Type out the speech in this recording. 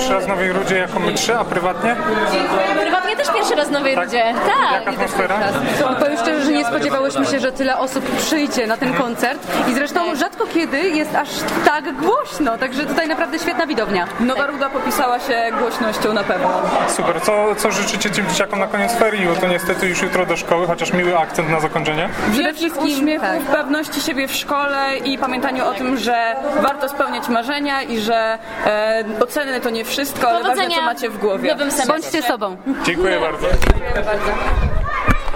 pierwszy raz w Nowej Rudzie jako my trzy, a prywatnie? Prywatnie też pierwszy raz w Nowej Rudzie. Tak. Jak atmosfera? Powiem szczerze, że nie spodziewałyśmy się, że tyle osób przyjdzie na ten koncert i zresztą rzadko kiedy jest aż tak głośno, także tutaj naprawdę świetna widownia. Nowa Ruda popisała się głośnością na pewno. Super. Co życzycie tym dzieciakom na koniec ferii? Bo to niestety już jutro do szkoły, chociaż miły akcent na zakończenie. Wielkich uśmiechów, pewności siebie w szkole i pamiętaniu o tym, że warto spełniać marzenia i że oceny to nie wszystko, ale ważne, co macie w głowie. W nowym semestrze. Bądźcie sobą. Dziękuję bardzo. Dziękuję bardzo.